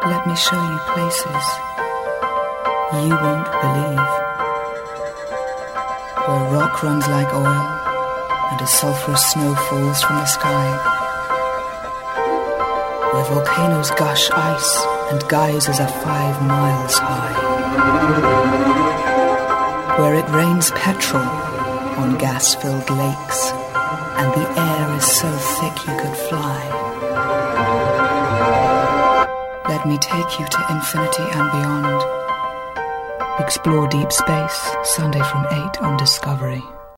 Let me show you places you won't believe, where rock runs like oil and a sulphurous snow falls from the sky, where volcanoes gush ice and geysers are 5 miles high, where it rains petrol on gas-filled lakes and the air is so thick you could fly. Let me take you to infinity and beyond. Explore deep space, Sunday from 8 on Discovery.